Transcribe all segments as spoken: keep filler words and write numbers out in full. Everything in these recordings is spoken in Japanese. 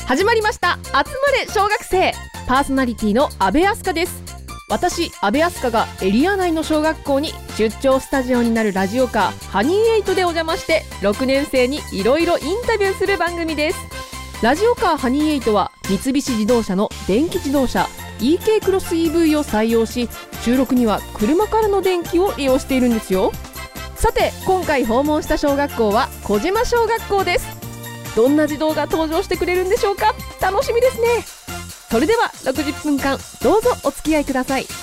始まりました集まれ小学生、パーソナリティの阿部明日香です。私阿部明日香がエリア内の小学校に出張スタジオになるラジオカーハニーエイトでお邪魔してろくねん生にいろいろインタビューする番組です。ラジオカーハニーエイトは三菱自動車の電気自動車 イーケー クロス イーブイ を採用し、収録には車からの電気を利用しているんですよ。さて今回訪問した小学校は小島小学校です。どんな児童が登場してくれるんでしょうか。楽しみですね。それではろくじゅっぷんかんどうぞお付き合いください。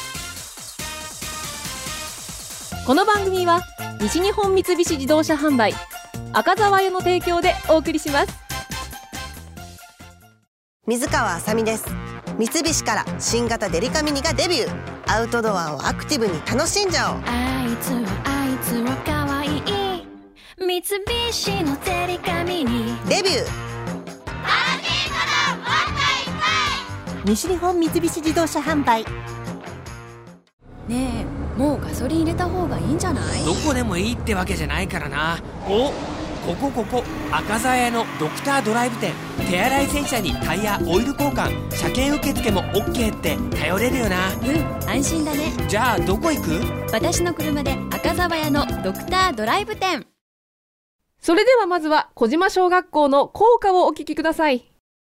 この番組は西日本三菱自動車販売赤澤屋の提供でお送りします。 水川あさみです。三菱から新型デリカミニがデビュー。アウトドアをアクティブに楽しんじゃおう。 あいつはあいつはかわいい三菱のデリカミニデビュー。 西日本三菱自動車販売。 ねえ、もうガソリン入れた方がいいんじゃない？ どこでもいいってわけじゃないからな。お、ここここ赤澤屋のドクタードライブ店。手洗い洗車にタイヤオイル交換、車検受付も オーケー って頼れるよな。 うん、安心だね。 じゃあどこ行く？ 私の車で赤澤屋のドクタードライブ店。 それではまずは小島小学校の校歌をお聞きください。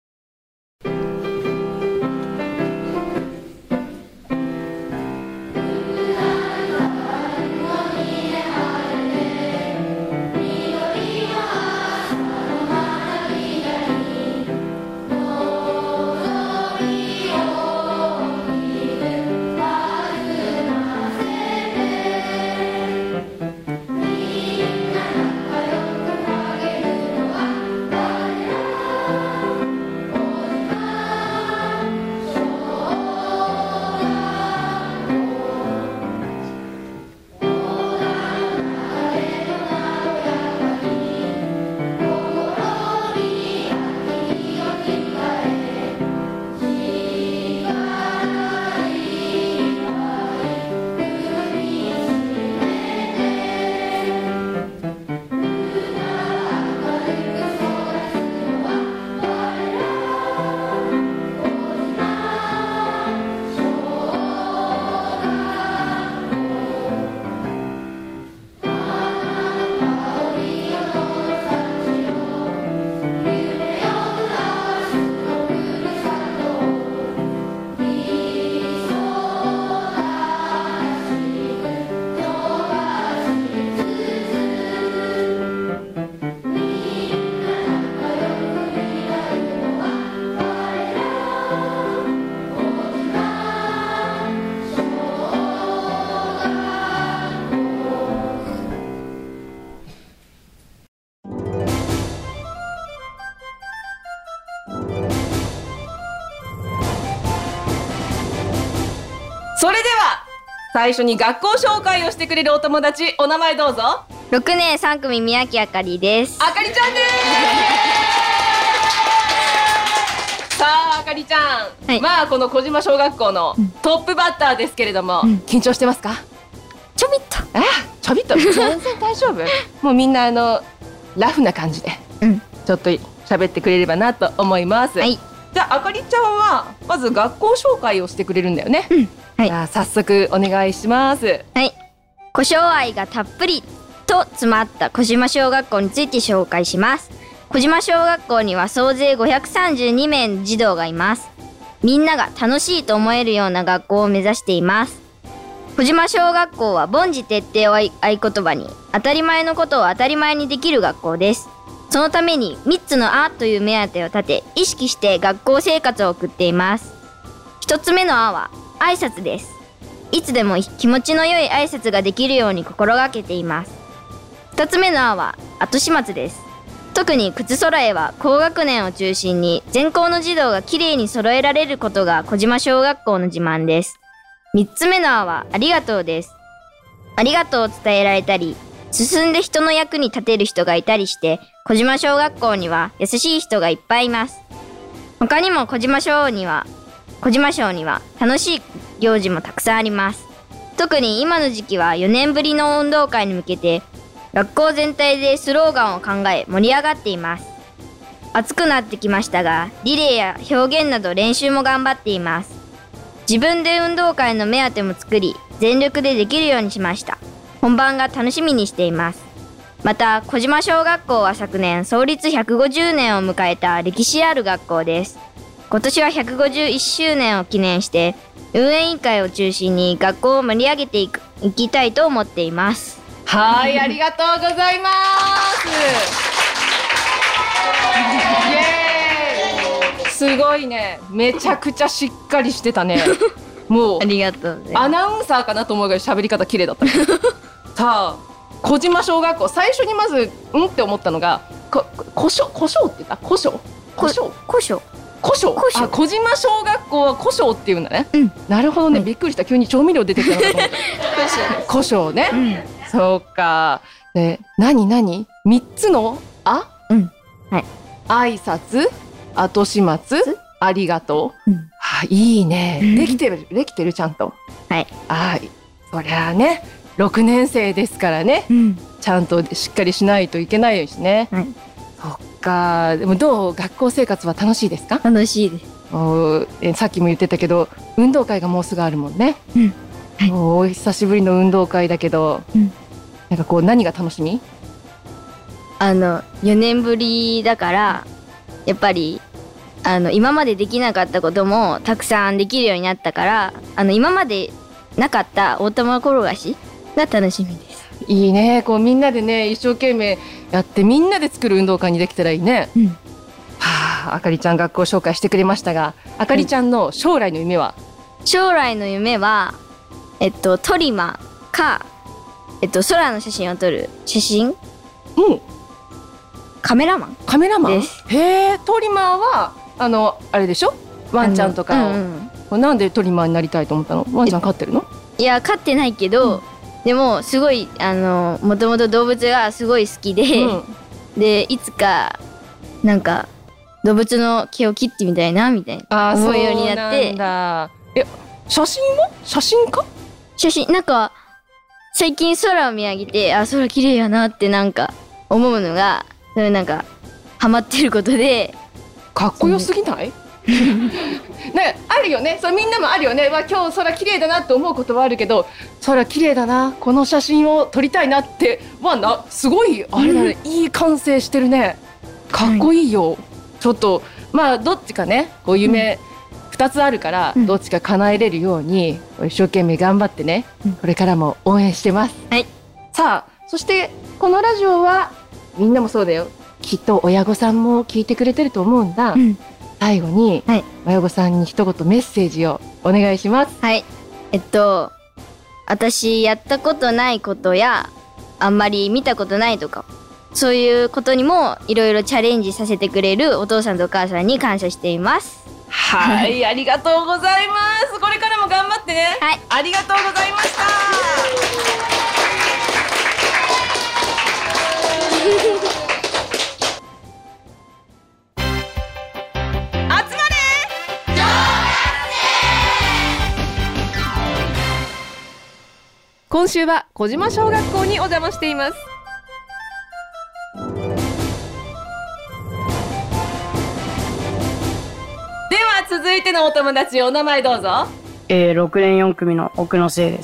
それでは最初に学校紹介をしてくれるお友達、お名前どうぞ。 ろくねんさん組宮城あかりです。 あかりちゃんです。さああかりちゃん、はい、まあこの小島小学校のトップバッターですけれども、うん、緊張してますか？ ちょびっと。 あ、ちょびっと。全然大丈夫。もうみんなあのラフな感じで、うん、ちょっと喋ってくれればなと思います。はい。じゃああかりちゃんはまず学校紹介をしてくれるんだよね。うん、はい、じゃあ早速お願いします。 はい。小小愛がたっぷりと詰まった小島小学校について紹介します。小島小学校には総勢ごひゃくさんじゅうにめいの児童がいます。みんなが楽しいと思えるような学校を目指しています。小島小学校は凡事徹底を合言葉に、当たり前のことを当たり前にできる学校です。そのためにみっつのあという目当てを立て、意識して学校生活を送っています。ひとつめのあは挨拶です。いつでも気持ちの良い挨拶ができるように心がけています。ふたつめのあは後始末です。特に靴揃えは高学年を中心に全校の児童がきれいに揃えられることが小島小学校の自慢です。みっつめのあはありがとうです。ありがとうを伝えられたり、進んで人の役に立てる人がいたりして、小島小学校には優しい人がいっぱいいます。他にも小島小には小島小には楽しい行事もたくさんあります。特に今の時期はよねんぶりの運動会に向けて学校全体でスローガンを考え盛り上がっています。 暑くなってきましたが、リレーや表現など練習も頑張っています。自分で運動会の目当ても作り、全力でできるようにしました。本番が楽しみにしています。また小島小学校は昨年創立ひゃくごじゅうねんを迎えた歴史ある学校です。今年はひゃくごじゅういっしゅうねんを記念して運営委員会を中心に学校を盛り上げていくいきたいと思っています。 はい、ありがとうございます。イエーイ。すごいね、めちゃくちゃしっかりしてたね。もうありがとうね。 アナウンサーかなと思うぐらい喋り方綺麗だった。さあ小島小学校、最初にまずうんって思ったのがここしょこしょうって言ったこしょこしょこしょこしょこしょあ小島小学校はこしょうっていうんだね、 うん、 なるほどね、 うん、 びっくりした、急に調味料出てきたのかと思ったこしょうね、うん、そうか。で何何みっつのあ、 うんはい、 挨拶、後始末、ありがとう、うんはあ、いいね、 うん、 できてるできてるちゃんと。 はいあそりゃあねろくねん生ですからね、うん、ちゃんとしっかりしないといけないしね、はい、そっか。でもどう、学校生活は楽しいですか？ 楽しいです。 おえさっきも言ってたけど運動会がもうすぐあるもんね、うんはい、おお久しぶりの運動会だけど、うん、なんかこう何が楽しみ？ あのよねんぶりだからやっぱりあの今までできなかったこともたくさんできるようになったから、あの今までなかった大玉転がしが楽しみです。 いいね、こうみんなでね一生懸命やってみんなで作る運動会にできたらいいね、うん、はあ。あかりちゃん学校紹介してくれましたが、あかりちゃんの将来の夢は？ うん、将来の夢はえっとトリマーか、えっと空の写真を撮る写真、うん、カメラマンカメラマンです。 へえ、トリマーはあのあれでしょ、ワンちゃんとかを、うんうん、なんでトリマーになりたいと思ったの？ワンちゃん飼ってるの？ いや飼ってないけど、うん、でもすごいあのもともと動物がすごい好きで、うん、でいつかなんか動物の毛を切ってみたいなみたいな思うようになって。 そうなんだ。え、写真は写真家？ 写真なんか最近空を見上げて、あ空綺麗やなってなんか思うのが、それなんかハマってることで。 かっこよすぎない？ね、あるよね、それみんなもあるよね。わ今日空綺麗だなって思うことはあるけど、空綺麗だな、この写真を撮りたいなってはな、すごいあれだね、うん、いい感性してるね。かっこいいよ、はい、ちょっとまあどっちかね、こう夢ふたつあるから、うん、どっちか叶えれるように一生懸命頑張ってね、うん、これからも応援してます、 はい、 さあそしてこのラジオはみんなもそうだよ、きっと親御さんも聞いてくれてると思うんだ、うん、最後に、はい、親御さんに一言メッセージをお願いします。 はい、えっと私やったことないことやあんまり見たことないとか、そういうことにもいろいろチャレンジさせてくれるお父さんとお母さんに感謝しています。 はいありがとうございます。これからも頑張ってね。 はい、 ありがとうございました。今週は小島小学校にお邪魔しています。では続いてのお友達、お名前どうぞ。 えー、ろくねんよん組の奥野聖です。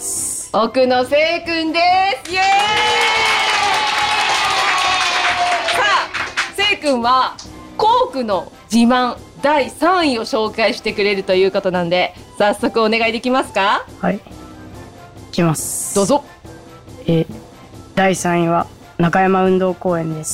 奥野聖くんです。イエーイ。さあ聖くんは校区の自慢だいさんいを紹介してくれるということなんで、早速お願いできますか？ はい、いきます。 どうぞ。 えー、だいさんいは中山運動公園です。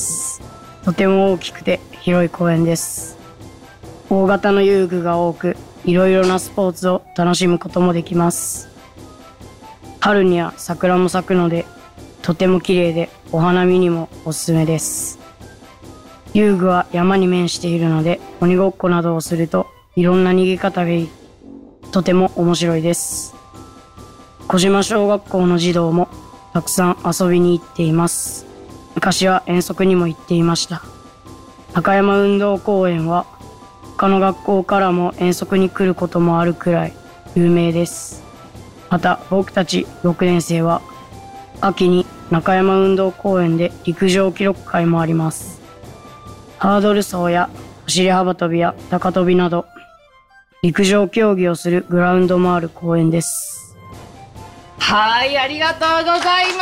とても大きくて広い公園です。大型の遊具が多く、いろいろなスポーツを楽しむこともできます。春には桜も咲くので、とても綺麗でお花見にもおすすめです。遊具は山に面しているので、鬼ごっこなどをするといろんな逃げ方がいい。とても面白いです。小島小学校の児童もたくさん遊びに行っています。昔は遠足にも行っていました。中山運動公園は他の学校からも遠足に来ることもあるくらい有名です。また僕たちろくねん生は秋に中山運動公園で陸上記録会もあります。ハードル走や走り幅跳びや高跳びなど陸上競技をするグラウンドもある公園です。 はい、ありがとうございます。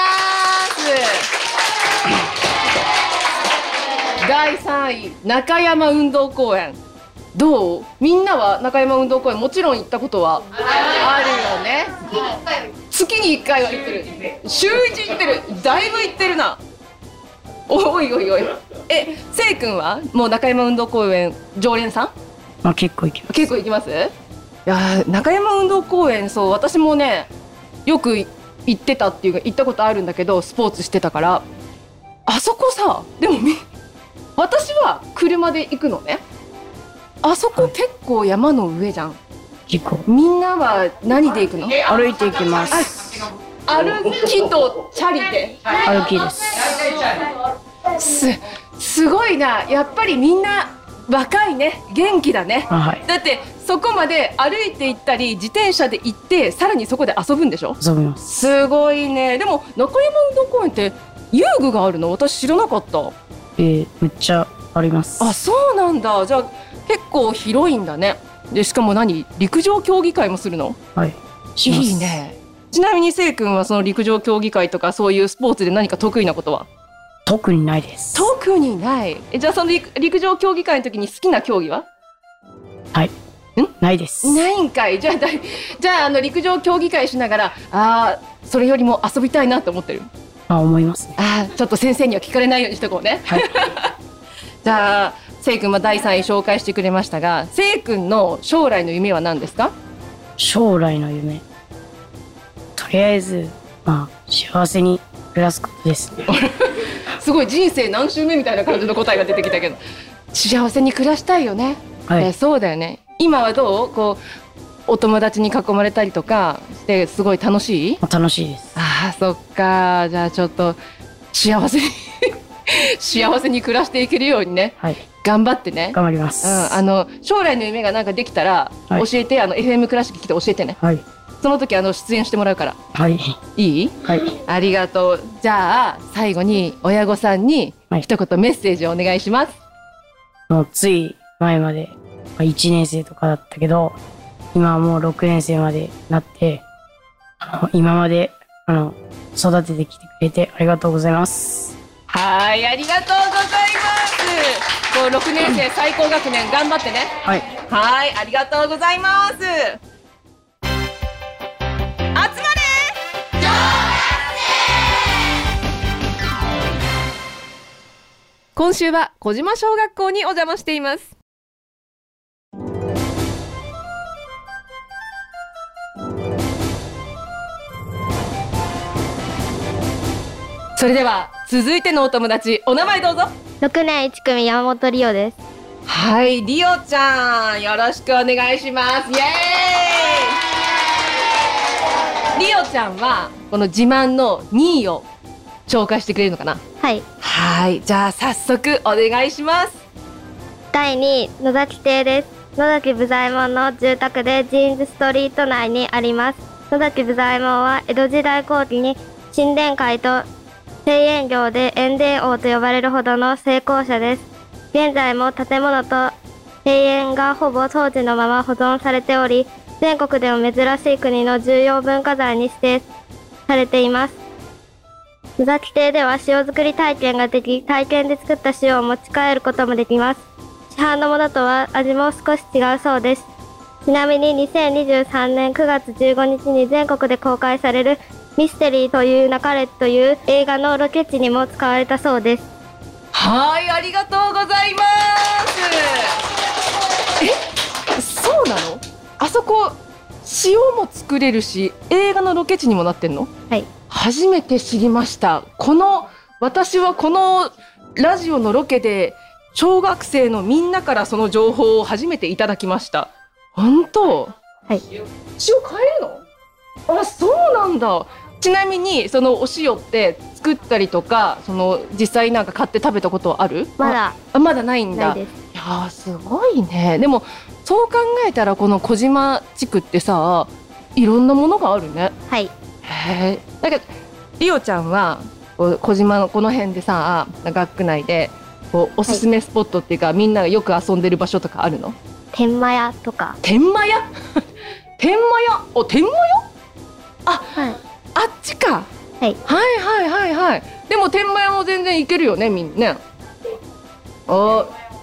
だいさんい、中山運動公園。どう？みんなは中山運動公園もちろん行ったことはあるよね。月にいっかいは行ってる。週いち行ってる。だいぶ行ってるな。おいおいおい。え、せいくんはもう中山運動公園常連さん？ まあ結構行きます。 結構行きます？いやー、中山運動公園、そう、私もねよく行ってたっていうか行ったことあるんだけど、スポーツしてたから。あそこさ、でもみ私は車で行くのね。あそこ結構山の上じゃん。 結構。 みんなは何で行くの？ 歩いて行きます。 歩きとチャリで。 歩きです。 すすごいな。やっぱりみんな若いね、元気だね。 はい、 だってそこまで歩いて行ったり自転車で行ってさらにそこで遊ぶんでしょ？ 遊びます。 すごいね。でも中山運動公園って遊具があるの？私知らなかった。 えー、めっちゃあります。 あ、そうなんだ。じゃあ結構広いんだね。でしかも何、陸上競技会もするの？ はい、します。 いいね。ちなみにせいくんはその陸上競技会とかそういうスポーツで何か得意なことは？ 特にないです。 特にない。え、じゃあその 陸, 陸上競技会の時に好きな競技は？ はい。 ん？ ないです。 ないんかい。じゃあだじゃあ、あの陸上競技会しながら、ああそれよりも遊びたいなと思ってる？ あ、思いますね。 あ、ちょっと先生には聞かれないようにしとこうね。はい。じゃあせいくんはだいさんい紹介してくれましたが、せいくんの将来の夢は何ですか？ 将来の夢、とりあえずまあ幸せに暮らすことですね。 すごい人生何周目みたいな感じの答えが出てきたけど、幸せに暮らしたいよね。 はい、 えそうだよね。今はどう？こうお友達に囲まれたりとかしてすごい楽しい？ 楽しいです。 ああ、そっか。じゃあちょっと幸せに幸せに暮らしていけるようにね、 はい、 頑張ってね。 頑張ります。 うん、あの将来の夢がなんかできたら教えて、はい、あの エフエム クラシック来て教えてね。 はい。 その時あの出演してもらうから。 はい。 いい？はい。ありがとう。じゃあ最後に親御さんに一言メッセージをお願いします。 もうつい前までいちねん生とかだったけど、今はもうろくねん生までなって、あの今まであの育ててきてくれてありがとうございます。 はい、ありがとうございます。こうろくねん生最高学年頑張ってね。 はい。 はい、ありがとうございます。集まれ小学生。今週は小島小学校にお邪魔しています。それでは続いてのお友達、お名前どうぞ。 ろくねんいち組山本リオです。 はい、リオちゃんよろしくお願いします。イエーイ。リオちゃんはこの自慢のにいを紹介してくれるのかな？ はい。 はい、じゃあ早速お願いします。 だいにい、野崎邸です。野崎武左衛門の住宅でジーンズストリート内にあります。野崎武左衛門は江戸時代後期に神殿会と製塩業で塩田王と呼ばれるほどの成功者です。現在も建物と製塩がほぼ当時のまま保存されており、全国でも珍しい国の重要文化財に指定されています。野崎邸では塩作り体験ができ、体験で作った塩を持ち帰ることもできます。市販のものとは味も少し違うそうです。ちなみににせんにじゅうさんねんくがつじゅうごにちに全国で公開されるミステリーという流れという映画のロケ地にも使われたそうです。 はい、ありがとうございます。え、そうなの？あそこ塩も作れるし映画のロケ地にもなってんの？ はい。 初めて知りました。この私はこのラジオのロケで小学生のみんなからその情報を初めていただきました。本当？ はい。 塩買えるの？あ、そうなんだ。ちなみにそのお塩って作ったりとか、その実際なんか買って食べたことある？ まだあ、まだないんだ。 ないです。 いやー、すごいね。でもそう考えたらこの小島地区ってさ、いろんなものがあるね。 はい。 へえ。だけどリオちゃんはこう小島のこの辺でさ、学区内でこうおすすめスポットっていうか、はい、みんながよく遊んでる場所とかあるの？ 天満屋とか。 天満屋天満屋、お、天満屋、あ、はい、あっちか、 はい、 はいはいはいはい。でも天満屋も全然行けるよね、みんなね。お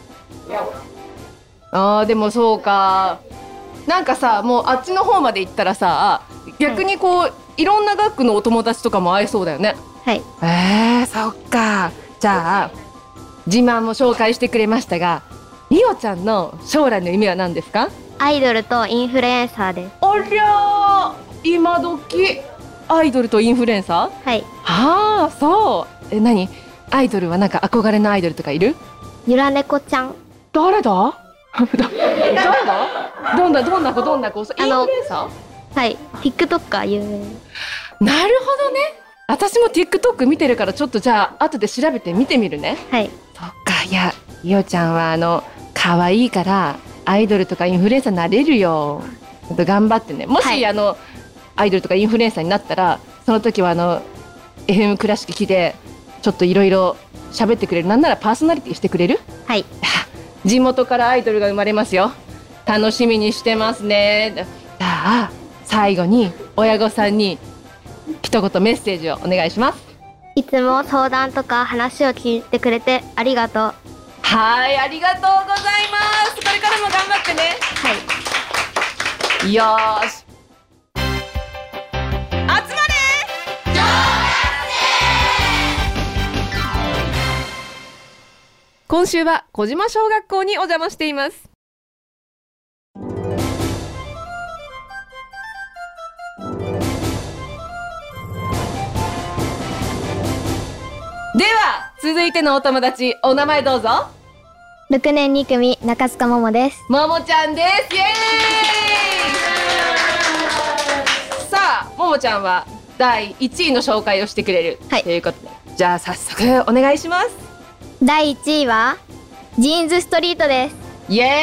あー、でもそうか。なんかさ、もうあっちの方まで行ったらさ、逆にこう、はい、いろんな学区のお友達とかも会えそうだよね。 はい。 えー、そっか。じゃあ自慢も紹介してくれましたが、リオちゃんの将来の夢は何ですか？ アイドルとインフルエンサーです。 ありゃー、今時アイドルとインフルエンサー？はい。 はあ、そう。え、何？アイドルはなんか憧れのアイドルとかいる？ ゆら猫ちゃん。 誰だ？誰だ？どんなどんな子どんな子？インフルエンサー？はい。TikToker 有名。 なるほどね。私も TikTok 見てるから、ちょっとじゃあ後で調べて見てみるね。 はい。 そっか。いや、リオちゃんはあの可愛いからアイドルとかインフルエンサーになれるよ。ちょっと頑張ってね。もし、はい、あのアイドルとかインフルエンサーになったら、その時はあの エフエム 倉敷来てちょっといろいろ喋ってくれる。なんならパーソナリティしてくれる？ はい。 地元からアイドルが生まれますよ。楽しみにしてますね。じゃあ最後に親御さんに一言メッセージをお願いします。 いつも相談とか話を聞いてくれてありがとう。 はい、ありがとうございます。これからも頑張ってね。 はい。 よーし、集まれ小学生。今週は小島小学校にお邪魔しています。では続いてのお友達、お名前どうぞ。 ろくねんに組中須賀桃です。 ももちゃんです。イエーイ。さあ、ももちゃんはだいいちいの紹介をしてくれる、はい、ということで、じゃあ早速お願いします。 だいいちいはジーンズストリートです。 イエ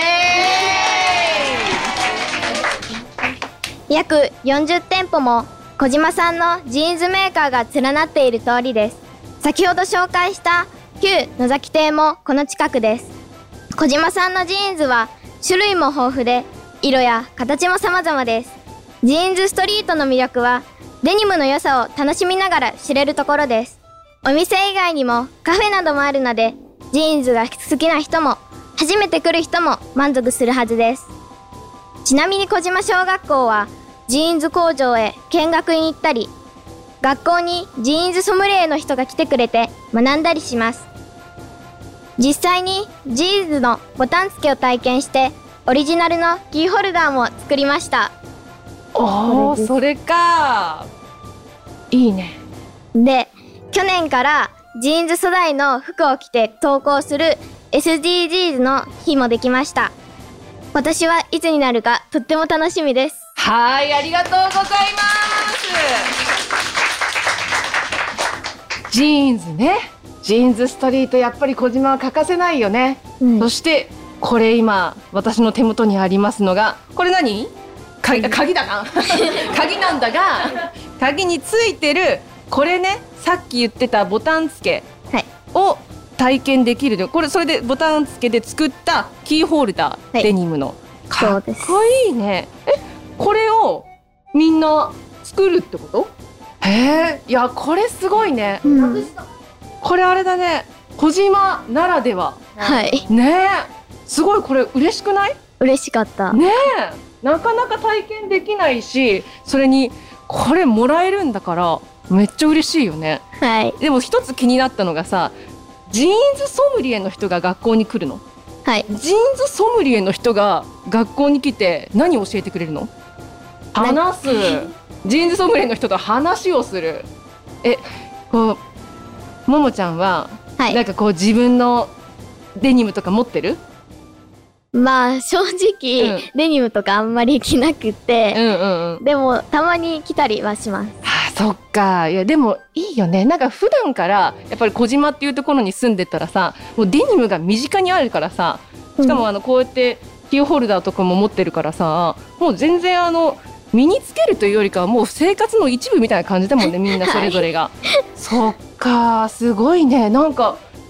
ーイ。約よんじゅってんぽも小島さんのジーンズメーカーが連なっている通りです。先ほど紹介した旧野崎邸もこの近くです。小島さんのジーンズは種類も豊富で、色や形も様々です。ジーンズストリートの魅力はデニムの良さを楽しみながら知れるところです。お店以外にもカフェなどもあるので、ジーンズが好きな人も初めて来る人も満足するはずです。ちなみに小島小学校はジーンズ工場へ見学に行ったり、学校にジーンズソムリエの人が来てくれて学んだりします。実際にジーンズのボタン付けを体験して、オリジナルのキーホルダーも作りました。 おー、それか。いいね。 で、去年からジーンズ素材の服を着て投稿する エスディージーズ の日もできました。私はいつになるかとっても楽しみです。 はい、ありがとうございます。ジーンズね。ジーンズストリート、やっぱり小島は欠かせないよね。うん、そしてこれ今私の手元にありますのが、これ何？鍵、鍵だな。鍵なんだが、鍵についてるこれね、さっき言ってたボタン付けを体験できる。これそれでボタン付けで作ったキーホルダー、はい、デニムの。かっこいいね。え、これをみんな作るってこと？へえ、いやこれすごいね。うん、これあれだね、小島ならでは。 はい。 ねえ、すごい。これ嬉しくない？ 嬉しかった。 ねえ、なかなか体験できないし、それにこれもらえるんだからめっちゃ嬉しいよね。 はい。 でも一つ気になったのがさ、ジーンズソムリエの人が学校に来るの？ はい。 ジーンズソムリエの人が学校に来て何を教えてくれるの？話す。ジーンズソムリエの人と話をする。え、こうももちゃんは、はい、なんかこう自分のデニムとか持ってる？ まあ正直、うん、デニムとかあんまり着なくて、うんうんうん、でもたまに着たりはします。 はあ、そっか。いやでもいいよね。なんか普段からやっぱり小島っていうところに住んでたらさ、もうデニムが身近にあるからさ、しかもあのこうやってキーホルダーとかも持ってるからさ、もう全然あの身につけるというよりかはもう生活の一部みたいな感じだもんね、みんなそれぞれが。そっか、すごいね。なんか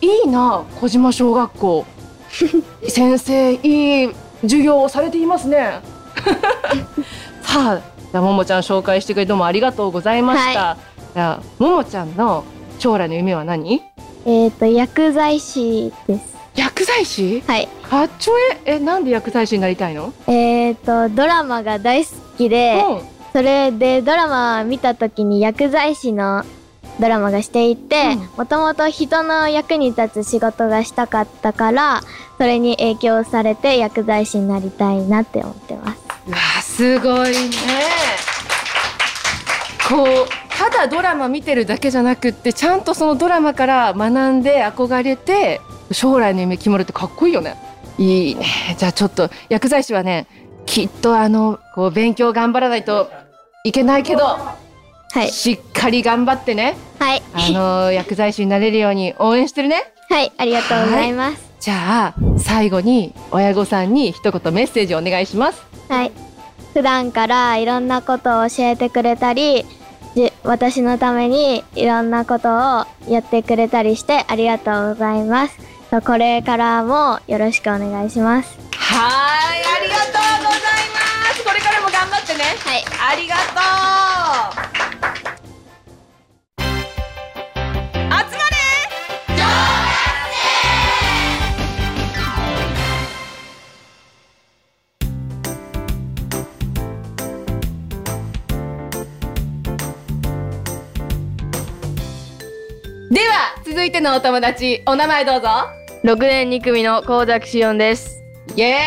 いいな、小島小学校。先生、いい授業をされていますね。さあ、じゃあももちゃん紹介してくれてどうもありがとうございました。 はじゃあももちゃんの将来の夢は何？ えっと薬剤師です。 薬剤師？ はい。 かっちょええ、なんで薬剤師になりたいの？ えっとドラマが大好きで、 うん、 それでドラマ見た時に薬剤師のドラマがしていて、もともと人の役に立つ仕事がしたかったから、それに影響されて薬剤師になりたいなって思ってます。 うわ、すごいね。こうただドラマ見てるだけじゃなくって、ちゃんとそのドラマから学んで憧れて将来の夢決まるってかっこいいよね。いいね。じゃあちょっと薬剤師はね、きっとあのこう勉強頑張らないといけないけど、 はい、 しっかり頑張ってね。 はい。 あの薬剤師になれるように応援してるね。 はい、ありがとうございます。 じゃあ最後に親御さんに一言メッセージをお願いします。 はい。普段からいろんなことを教えてくれたり、じ私のためにいろんなことをやってくれたりしてありがとうございます。これからもよろしくお願いします。 はい、ありがとうございます。これからも頑張ってね。 はい、 ありがとう。集まれ小では続いてのお友達、お名前どうぞ。 ろくねんに組の高崎しおんです。 イエーイ、し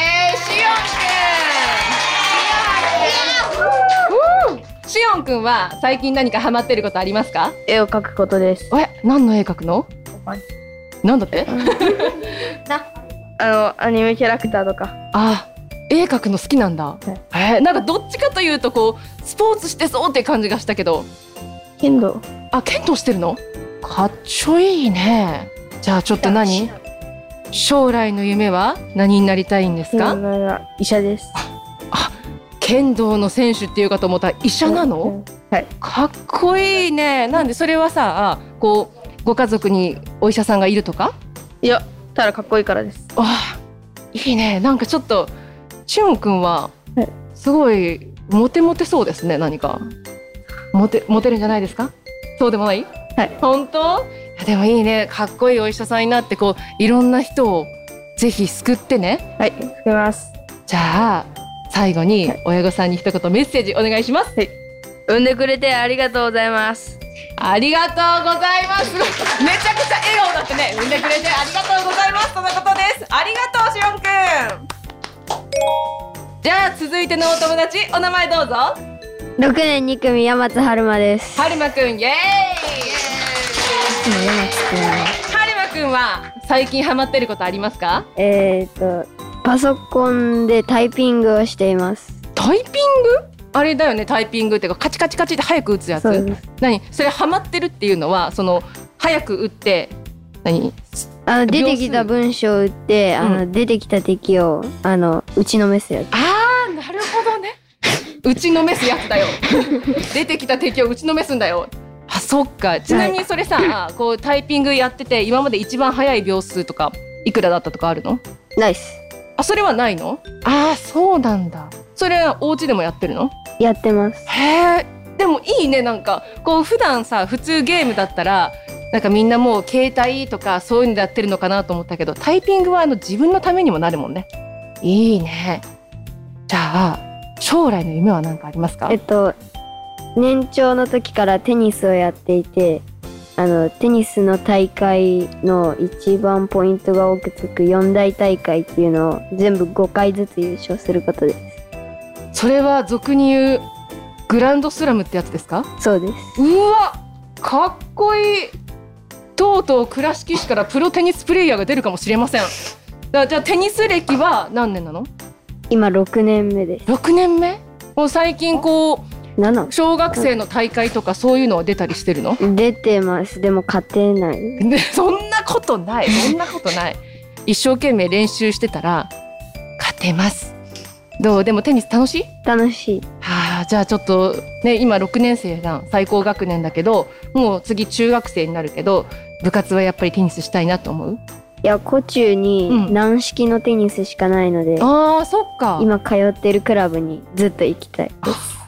おんくん。しおんくんは最近何かハマってることありますか？ 絵を描くことです。 え、何の絵描くの？なんだって？ あのアニメキャラクターとか。 あ、絵描くの好きなんだ。 はい、 えー、なんかどっちかというとこうスポーツしてそうって感じがしたけど。 剣道。 あ、剣道してるの？かっちょいいね。じゃあちょっと何？将来の夢は何になりたいんですか？ 医者です。 あ、剣道の選手っていうかと思ったら医者なの？ はい。 かっこいいね。なんでそれはさ、こうご家族にお医者さんがいるとか？ いや、ただかっこいいからです。 あ、いいね。なんかちょっとしおんくんははいすごいモテモテそうですね。何かモテモテるんじゃないですか？そうでもない？ はい。 本当？いやでもいいね。かっこいいお医者さんになってこういろんな人をぜひ救ってね。 はい、救います。 じゃあ最後に親御さんに一言メッセージお願いします。 はい。産んでくれてありがとうございます。 ありがとうございます。めちゃくちゃ笑顔だってね。産んでくれてありがとうございますとのことです。ありがとうしおんくん。じゃあ続いてのお友達、お名前どうぞ。 ろくねんに組山津春馬です。 はるまくん、イエーイ。はるまくんは最近ハマってることありますか？ えっとパソコンでタイピングをしています。 タイピング？あれだよね、タイピングっていうかカチカチカチって早く打つやつ。 そうです。 何？それハマってるっていうのはその早く打って何？ あの出てきた文章を打って、あの、うん、出てきた敵をあの打ちのめすやつ。 あー、なるほどね。打ちのめすやつだよ。出てきた敵を打ちのめすんだよ。あ、そっか。ちなみにそれさ、はい、こうタイピングやってて今まで一番早い秒数とかいくらだったとかあるの？ ないっす。 あ、それはないの？あー、そうなんだ。それはお家でもやってるの？ やってます。 へー。でもいいね。なんかこう普段さ、普通ゲームだったらなんかみんなもう携帯とかそういうのでやってるのかなと思ったけど、タイピングはあの自分のためにもなるもんね。いいね。じゃあ将来の夢は何かありますか？ えっと年長の時からテニスをやっていて、あのテニスの大会の一番ポイントが多くつく四大大会っていうのを全部ごかいずつ優勝することです。 それは俗に言うグランドスラムってやつですか？ そうです。 うわ、かっこいい。とうとう倉敷市からプロテニスプレイヤーが出るかもしれません。だじゃあテニス歴は何年なの？ 今ろくねんめです。 ろくねんめ？もう最近こうなな小学生の大会とかそういうのは出たりしてるの？ 出てます。でも勝てない。 でそんなことない。そんなことない。一生懸命練習してたら勝てます。どう？でもテニス楽しい？ 楽しい。 はあ、じゃあちょっとね、今ろくねん生じゃん。最高学年だけどもう次中学生になるけど、 部活はやっぱりテニスしたいなと思う？ いや、湖中に軟式のテニスしかないので、 ああ、そっか。 今通ってるクラブにずっと行きたいです。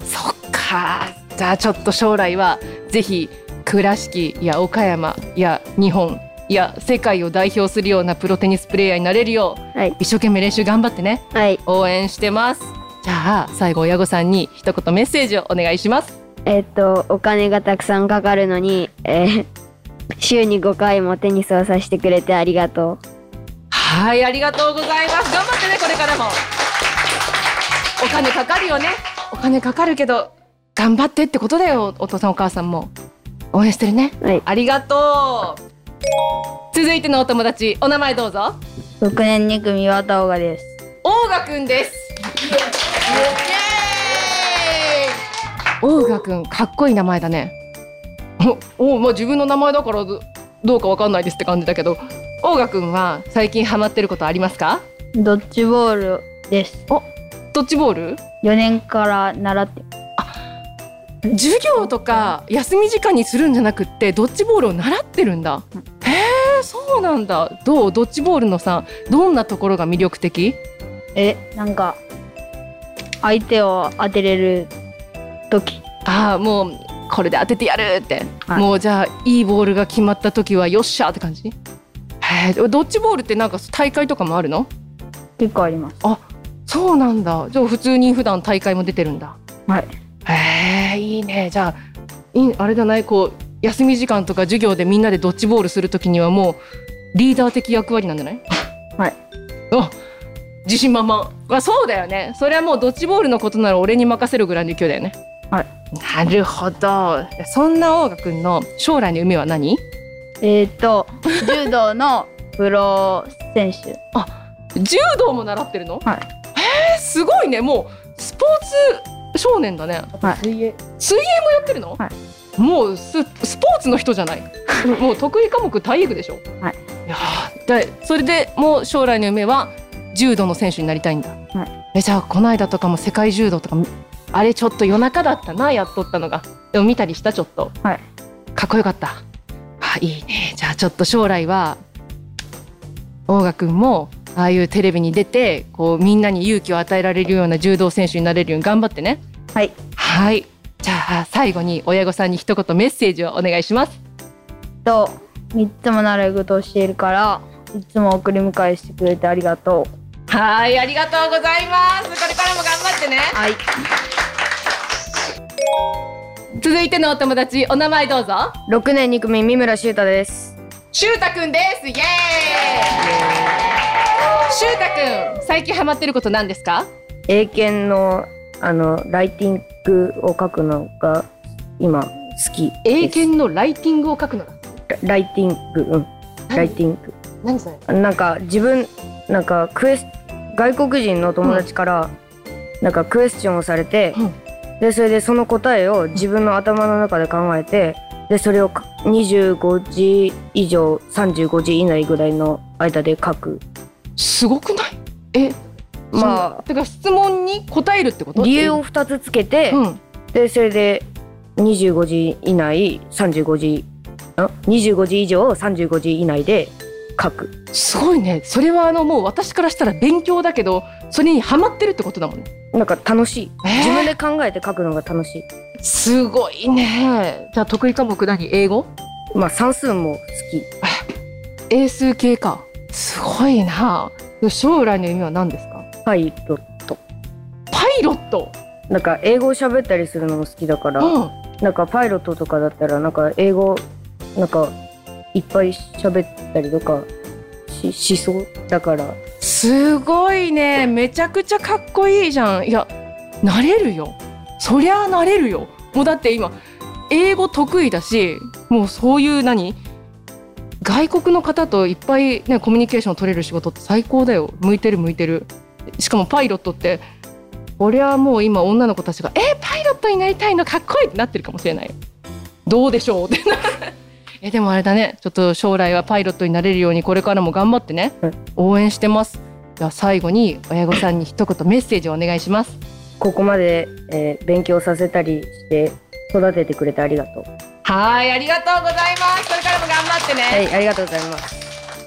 そっか。じゃあちょっと将来はぜひ倉敷や岡山や日本いや世界を代表するようなプロテニスプレーヤーになれるよう、 はい、 一生懸命練習頑張ってね、 はい、 応援してます。じゃあ最後親御さんに一言メッセージをお願いします。 えっとお金がたくさんかかるのに、えー、週にごかいもテニスをさせてくれてありがとう。 はい、ありがとうございます。頑張ってね、これからも。お金かかるよね。お金かかるけど頑張ってってことだよ。お父さんお母さんも応援してるね、 はい、 ありがとう。続いてのお友達、お名前どうぞ。 ろくねんに組はたおがです。 オーガくんです。イエーイ。オーガくんかっこいい名前だね。おお、まあ、自分の名前だからどうかわかんないですって感じだけど、オーガくんは最近ハマってることありますか？ ドッジボールです。 お、ドッジボール？ よねんから習って。 あ、授業とか休み時間にするんじゃなくってドッジボールを習ってるんだ、うん、へえ、そうなんだ。どう？ドッジボールのさ、どんなところが魅力的？ え、なんか相手を当てれる時。 ああ、もうこれで当ててやるって、はい、もうじゃあいいボールが決まった時はよっしゃって感じ？へえ、ドッジボールってなんか大会とかもあるの？ 結構あります。 あ、そうなんだ。じゃあ普通に普段大会も出てるんだ。 はい。 へえ、いいね。じゃあいあれだね、こう休み時間とか授業でみんなでドッジボールするときにはもうリーダー的役割なんじゃない？ はい。 あ、自信満々。あ、そうだよね。それはもうドッジボールのことなら俺に任せるぐらいの勢いだよね。 はい。 なるほど。そんなオーガくんの将来の夢は何？ えー、っと柔道のプロ選手。 あ、柔道も習ってるの？ はい。 へー、すごいね。もうスポーツ少年だね。 はい、 水泳水泳もやってるの？ はい、 もうス、スポーツの人じゃないもう得意科目体育でしょ。 はい。 いやでそれでもう将来の夢は柔道の選手になりたいんだ。 はい。 え、じゃあこの間とかも世界柔道とかあれちょっと夜中だったな、やっとったのが。でも見たりした？ちょっと、 はい、 かっこよかった。あ、いいね。じゃあちょっと将来はオーガくんもああいうテレビに出てこうみんなに勇気を与えられるような柔道選手になれるように頑張ってね。 はい。 はい。じゃあ最後に親御さんに一言メッセージをお願いします。 とみっつも習い事をしているからいつも送り迎えしてくれてありがとう。 はい、ありがとうございます。これからも頑張ってね。 はい。 続いてのお友達、お名前どうぞ。 ろくねんに組三村修太です。 修太くんです。イエーイ。修太くん、最近ハマってること何ですか？ 英検のあのライティングを書くのが今好きです。 英検のライティングを書くのがラ, ライティング、うん、ライティング。 何それ？ なんか自分なんかクエス外国人の友達から、うん、なんかクエスチョンをされて、うん、でそれでその答えを自分の頭の中で考えて、でそれをにじゅうごじ以上さんじゅうごじ以内ぐらいの間で書く。 すごくない？え、まあてか質問に答えるってこと？ 理由をふたつつけて、うん、でそれでにじゅうごじ以内さんじゅうごじあにじゅうごじ以上さんじゅうごじ以内で書く。 すごいね。それはあのもう私からしたら勉強だけどそれにハマってるってことだもんね。 なんか楽しい、えー、自分で考えて書くのが楽しい。 すごいね。じゃあ得意科目何？英語？ まあ算数も好き。英数系か。すごいな。将来の夢は何ですか？ パイロット。 パイロット？ なんか英語を喋ったりするのも好きだから、うん、なんかパイロットとかだったらなんか英語なんかいっぱい喋ったりとか し, しそうだから。 すごいね。めちゃくちゃかっこいいじゃん。いや、なれるよ。そりゃなれるよ。もうだって今英語得意だし、もうそういう何外国の方といっぱいねコミュニケーションを取れる仕事って最高だよ。向いてる向いてる。しかもパイロットってこれはもう今女の子たちがえー、パイロットになりたいのかっこいいってなってるかもしれないよ。どうでしょうってえでもあれだね、ちょっと将来はパイロットになれるようにこれからも頑張ってね、うん、応援してます。じゃあ最後に親御さんに一言メッセージをお願いします。 ここまで、えー、勉強させたりして育ててくれてありがとう。 はい、ありがとうございます。これからも頑張ってね。 はい、ありがとうございます。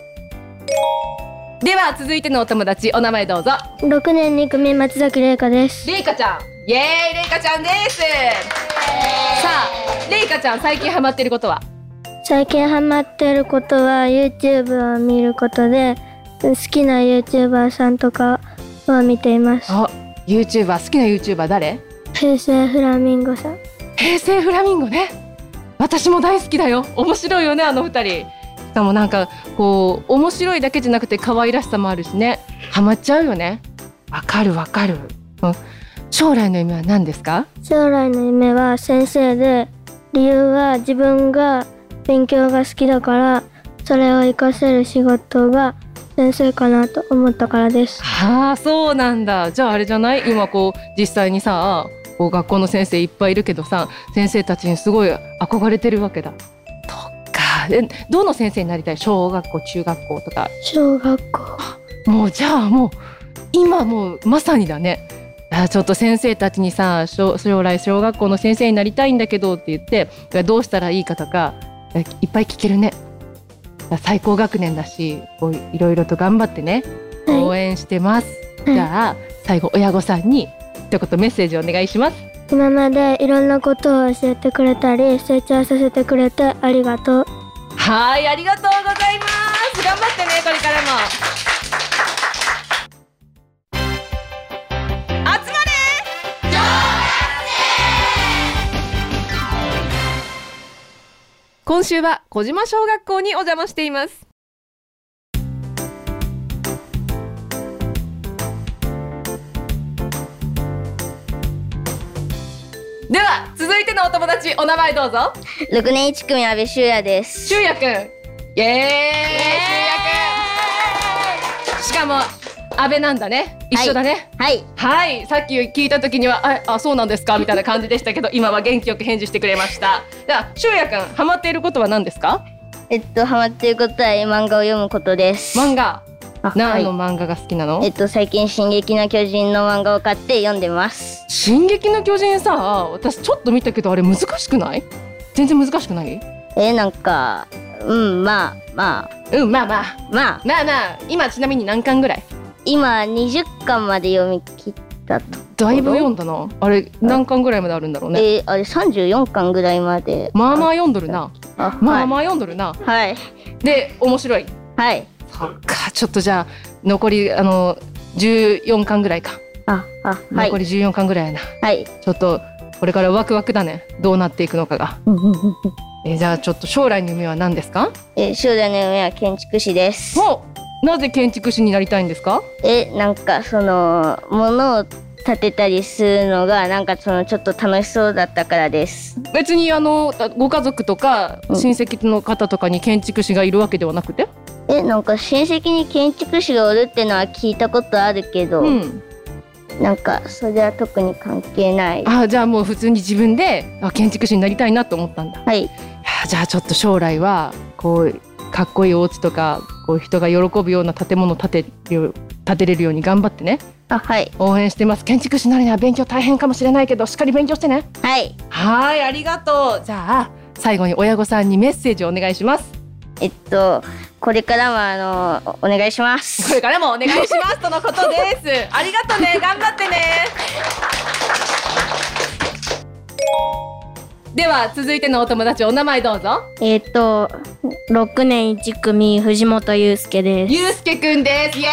では続いてのお友達、お名前どうぞ。 ろくねんに組松崎玲香です。 れいかちゃん、イエーイ、れいかちゃんです。さあ、れいかちゃん最近ハマってることは？ 最近ハマってることは YouTube を見ることで、好きな YouTuber さんとかを見ています。 あ、YouTuber、好きな YouTuber 誰？ 平成フラミンゴさん。 平成フラミンゴね。私も大好きだよ。面白いよね、あの二人。しかもなんかこう面白いだけじゃなくて可愛らしさもあるしね、ハマっちゃうよね。わかるわかる、うん、将来の夢は何ですか？ 将来の夢は先生で、理由は自分が勉強が好きだから、それを活かせる仕事が先生かなと思ったからです。 はあ、そうなんだ。じゃああれじゃない？今こう実際にさ、こう学校の先生いっぱいいるけどさ、先生たちにすごい憧れてるわけだ。え、どの先生になりたい？小学校、中学校とか。 小学校。 もうじゃあもう今もうまさにだね。あ、ちょっと先生たちにさ、将来小学校の先生になりたいんだけどって言って、どうしたらいいかとかいっぱい聞けるね。最高学年だし、こういろいろと頑張ってね、はい、応援してます。 はい、 じゃあ最後親御さんに一言メッセージお願いします。 今までいろんなことを教えてくれたり成長させてくれてありがとう。 はい、ありがとうございます。頑張ってね、これからも。集まれ小学生。今週は小島小学校にお邪魔しています。では続いてのお友達、お名前どうぞ。 ろくねんいち組阿部修也です。 修也くん、イエーイ、修也くん。しかも阿部なんだね。一緒だね。 はい、 はい、はい、さっき聞いた時にはあ、あ、そうなんですかみたいな感じでしたけど、今は元気よく返事してくれました。じゃあ修也くん、ハマっていることは何ですか？ えっとハマっていることは漫画を読むことです。 漫画、何の漫画が好きなの？ えっと最近進撃の巨人の漫画を買って読んでます。 進撃の巨人さ、私ちょっと見たけどあれ難しくない？全然難しくない？ えー、なんかうんまあまあうんまあまあまあまあまあ今ちなみに何巻ぐらい？ 今にじゅっかんまで読み切ったところ。 だいぶ読んだな。あれ何巻ぐらいまであるんだろうね。 えー、あれさんじゅうよんかんぐらいまで。 まあまあ読んどるな。 あ、 まあまあ読んどるな。 はい。 で面白い。 はい。 そっか、ちょっとじゃあ残りあのじゅうよんかんぐらいか。 ああ、はい、 残りじゅうよんかんぐらいやな。 はい。 ちょっとこれからワクワクだね。どうなっていくのかが。えー、じゃあちょっと将来の夢は何ですか？ えー、将来の夢は建築士です。 お、なぜ建築士になりたいんですか？ え、なんかその物を建てたりするのがなんかそのちょっと楽しそうだったからです。 別にあのご家族とか親戚の方とかに建築士がいるわけではなくて？ え、なんか親戚に建築士がおるってのは聞いたことあるけど、うん、なんかそれは特に関係ない。 あ、じゃあもう普通に自分であ建築士になりたいなと思ったんだ。 はい。 じゃあちょっと将来はこうかっこいいお家とかこう人が喜ぶような建物を建てる建てれるように頑張ってね。 あ、はい。 応援してます。建築士になるには勉強大変かもしれないけどしっかり勉強してね。 はい。 はい、ありがとう。じゃあ最後に親御さんにメッセージをお願いします。 えっとこれからもあのお願いします。 これからもお願いしますとのことです。ありがとうね、頑張ってね。では続いてのお友達、お名前どうぞ。 えっとろくねんいち組藤本祐介です。 祐介くんです。イエーイ。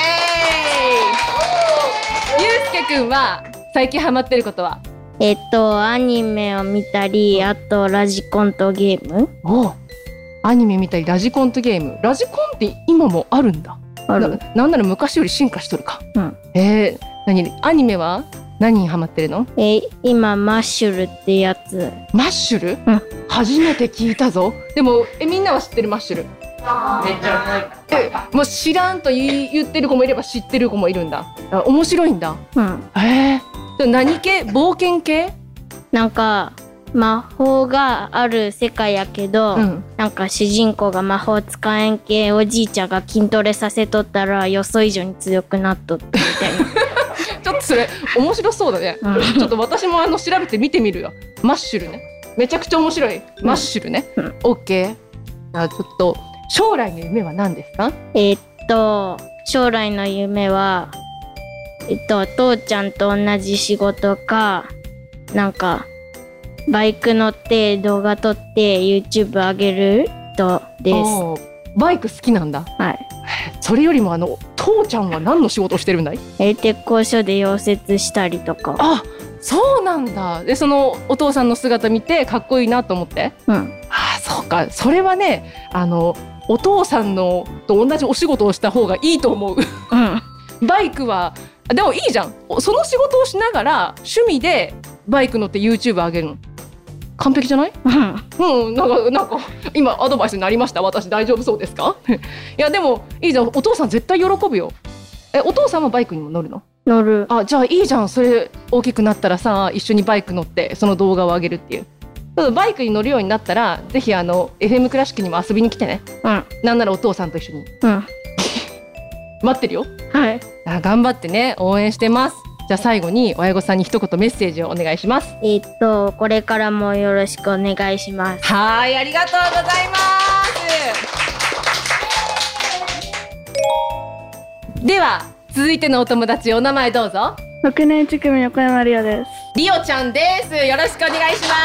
祐介くんは最近ハマってることは？ えっとアニメを見たり、あとラジコンとゲーム。 お、アニメ見たりラジコンとゲーム。ラジコンって今もあるんだ。 ある。 な、なんなら昔より進化しとるか。 うん。 えー、何アニメは何にハマってるの？ えー、今マッシュルってやつ。 マッシュル？ うん。 初めて聞いたぞ。でもえみんなは知ってるマッシュル？めっちゃえもう知らんと言い言ってる子もいれば知ってる子もいるんだ。あ、面白いんだ。 うん。 えー、何系？冒険系？ なんか魔法がある世界やけど、うん、なんか主人公が魔法使えんけおじいちゃんが筋トレさせとったら予想以上に強くなっとってみたいな。 ちょっとそれ面白そうだね。うん、ちょっと私もあの調べて見てみるよ。マッシュルね。 めちゃくちゃ面白い。マッシュルね。 うん、 オッケー。じゃあちょっと将来の夢は何ですか？ えーっと将来の夢はえっと父ちゃんと同じ仕事か、なんかバイク乗って動画撮って YouTube 上げる人です。 おー、バイク好きなんだ。 はい。 それよりもあの父ちゃんは何の仕事をしてるんだい？ えー鉄工所で溶接したりとか。 あ、そうなんだ。でそのお父さんの姿見てかっこいいなと思って。 うん。 あ、そうか。それはね、あのお父さんのと同じお仕事をした方がいいと思う。 うん。 バイクはでもいいじゃん。その仕事をしながら趣味でバイク乗って YouTube 上げるの。完璧じゃない？うん、なんかなんか今アドバイスになりました。私大丈夫そうですか？いやでもいいじゃん。お父さん絶対喜ぶよ。え、お父さんはバイクにも乗るの？ 乗る。 あ、じゃあいいじゃん。それ大きくなったらさ、一緒にバイク乗ってその動画を上げるっていう。バイクに乗るようになったらぜひあの エフエム クラシックにも遊びに来てね。 うん。 なんならお父さんと一緒に。 うん。 待ってるよ。 はい。 あ、頑張ってね。応援してます。じゃあ最後に親御さんに一言メッセージをお願いします。 えーっとこれからもよろしくお願いします。 はい、ありがとうございます。では続いてのお友達、お名前どうぞ。 ろくねんいち組横山リオです。 リオちゃんです。よろしくお願いします。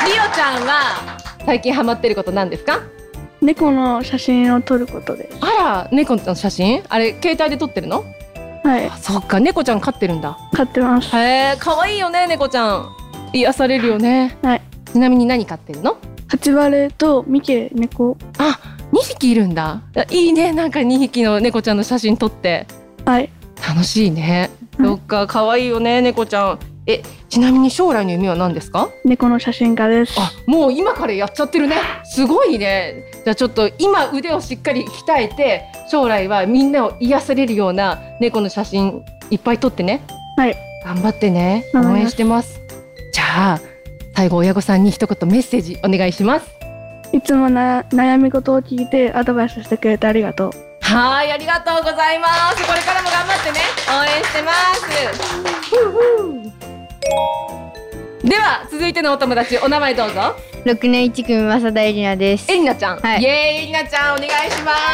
リオちゃんは最近ハマってること何ですか？ 猫の写真を撮ることです。 あら、猫の写真？あれ携帯で撮ってるの？ はい。 そっか、猫ちゃん飼ってるんだ。 飼ってます。 へえ、可愛いよね、猫ちゃん。癒されるよね。 はい。 ちなみに何飼ってるの？ ハチワレとミケ猫。 あ、にひきいるんだ。いいね、なんかにひきの猫ちゃんの写真撮って。 はい。 楽しいね。 はい、 そっか、可愛いよね、猫ちゃん。え、ちなみに将来の夢は何ですか？ 猫の写真家です。 あ、もう今からやっちゃってるね。すごいね。じゃあちょっと今腕をしっかり鍛えて、将来はみんなを癒されるような猫の写真いっぱい撮ってね。 はい。 頑張ってね。応援してます。じゃあ最後親御さんに一言メッセージお願いします。 いつもな悩み事を聞いてアドバイスしてくれてありがとう。 はい、ありがとうございます。これからも頑張ってね。応援してます。ふうふう。では続いてのお友達、お名前どうぞ。 ろくねんいち組正田エリナです。 エリナちゃん、 はい、 イエーイ、エリナちゃんお願いします。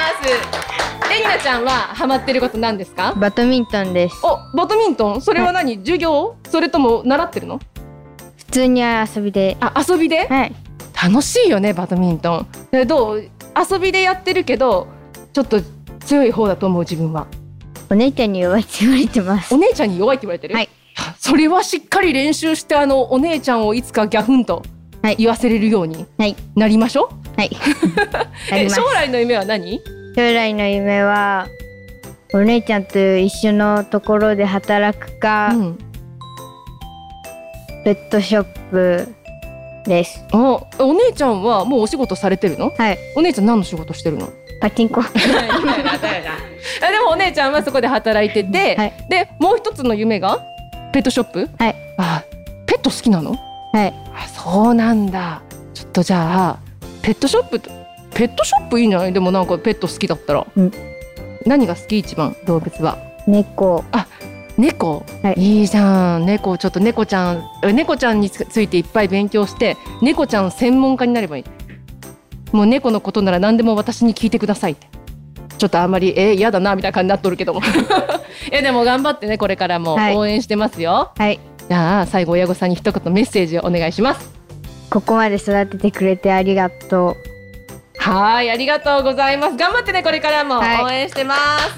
エリナちゃんはハマってること何ですか？ バドミントンです。 お、バドミントン、それは何、はい、授業？それとも習ってるの？ 普通に遊びで。 あ、遊びで？ はい。 楽しいよね、バドミントン。で、どう？遊びでやってるけどちょっと強い方だと思う。自分はお姉ちゃんに弱いって言われてます。 お姉ちゃんに弱いって言われてる？はい。それはしっかり練習して、あのお姉ちゃんをいつかギャフンと言わせれるようになりましょう。はい。え、将来の夢は何？ 将来の夢はお姉ちゃんと一緒のところで働くか、うん、ペットショップです。 お、お姉ちゃんはもうお仕事されてるの？ はい。 お姉ちゃん何の仕事してるの？ パチンコ。 でもお姉ちゃんはそこで働いてて、はい、でもう一つの夢がペットショップ？ はい。 あ、ペット好きなの？ はい。 あ、そうなんだ。ちょっとじゃあペットショップ、ペットショップいいんじゃない？でもなんかペット好きだったら、うん、何が好き？一番動物は？ 猫。 あ、猫、はい、いいじゃん。猫、ちょっと猫ちゃん猫ちゃんについていっぱい勉強して猫ちゃん専門家になればいい。もう猫のことなら何でも私に聞いてくださいって。ちょっとあんまりえー、嫌だなみたいな感じになっとるけどもいやでも頑張ってね、これからも応援してますよ。 はい。 じゃあ最後親御さんに一言メッセージをお願いします。 ここまで育ててくれてありがとう。 はい、ありがとうございます。頑張ってね、これからも応援してます、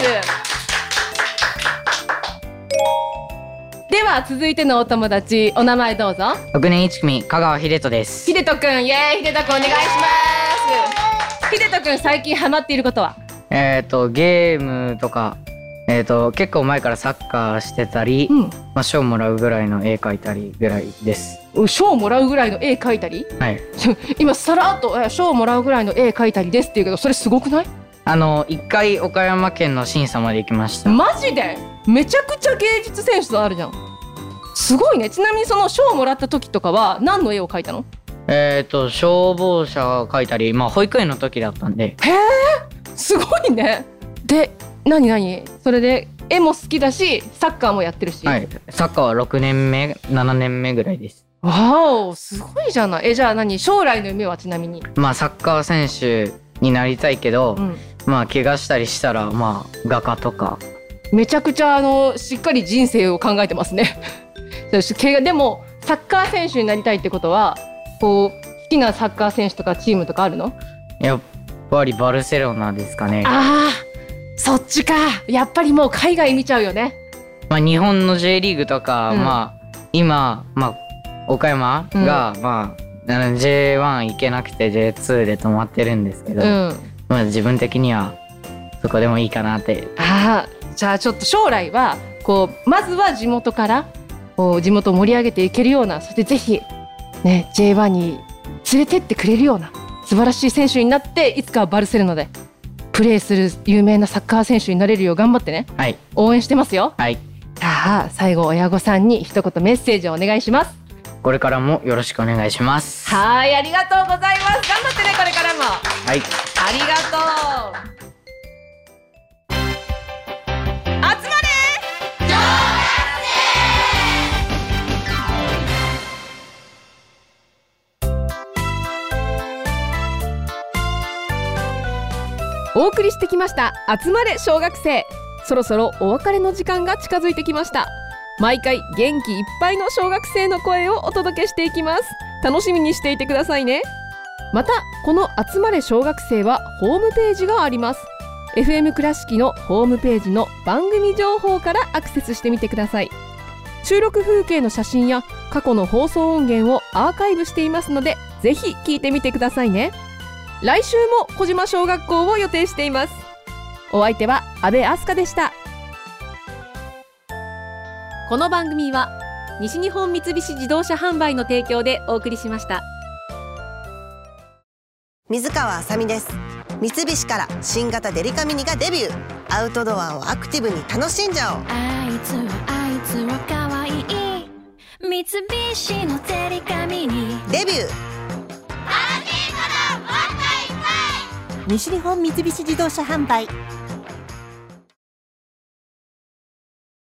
はい。では続いてのお友達、お名前どうぞ。 ろくねんいち組香川秀人です。 秀人くん、イエーイ、秀人くんお願いします。秀人くん、最近ハマっていることは？ えっとゲームとか、えっと結構前からサッカーしてたり、うん、まあ賞もらうぐらいの絵描いたりぐらいです。 賞もらうぐらいの絵描いたり？ はい。 今さらっと賞もらうぐらいの絵描いたりですって言うけど、それすごくない？ あの一回岡山県の審査まで行きました。 マジで？めちゃくちゃ芸術センスあるじゃん。すごいね。ちなみにその賞をもらった時とかは何の絵を描いたの？ えっと消防車描いたり、まあ保育園の時だったんで。 へー、すごいね。で、何何？それで絵も好きだしサッカーもやってるし。 はい。サッカーはろくねんめななねんめぐらいです。 わお、すごいじゃない。え、じゃあ何、将来の夢はちなみに？ まあサッカー選手になりたいけど、うん、まあ怪我したりしたらまあ画家とか。 めちゃくちゃあのしっかり人生を考えてますねでもサッカー選手になりたいってことは、こう好きなサッカー選手とかチームとかあるの？ やっぱりバルセロナですかね。 あー、そっちか。やっぱりもう海外見ちゃうよね。 まあ日本の J リーグとか、うん、まあ今まあ岡山が、うん、まあ ジェイワン 行けなくて ジェイツー で止まってるんですけど、うん、まあ自分的にはそこでもいいかなって。 ああ、じゃあちょっと将来はこうまずは地元からこう地元を盛り上げていけるような、そしてぜひね ジェイワン に連れてってくれるような素晴らしい選手になって、いつかはバルセロナでプレーする有名なサッカー選手になれるよう頑張ってね、 はい、 応援してますよ。 はい、 さあ最後親御さんに一言メッセージをお願いします。 これからもよろしくお願いします。 はい、ありがとうございます。頑張ってね、これからも。 はい、 ありがとう。集まれ小学生。お送りしてきました集まれ小学生。そろそろお別れの時間が近づいてきました。毎回元気いっぱいの小学生の声をお届けしていきます。楽しみにしていてくださいね。またこの集まれ小学生はホームページがあります。 エフエム 倉敷のホームページの番組情報からアクセスしてみてください。収録風景の写真や過去の放送音源をアーカイブしていますので、ぜひ聞いてみてくださいね。来週も小島小学校を予定しています。お相手は阿部明日香でした。この番組は西日本三菱自動車販売の提供でお送りしました。 水川あさみです。三菱から新型デリカミニがデビュー。アウトドアをアクティブに楽しんじゃおう。 あいつはあいつはかわいい三菱のデリカミニデビュー。 西日本三菱自動車販売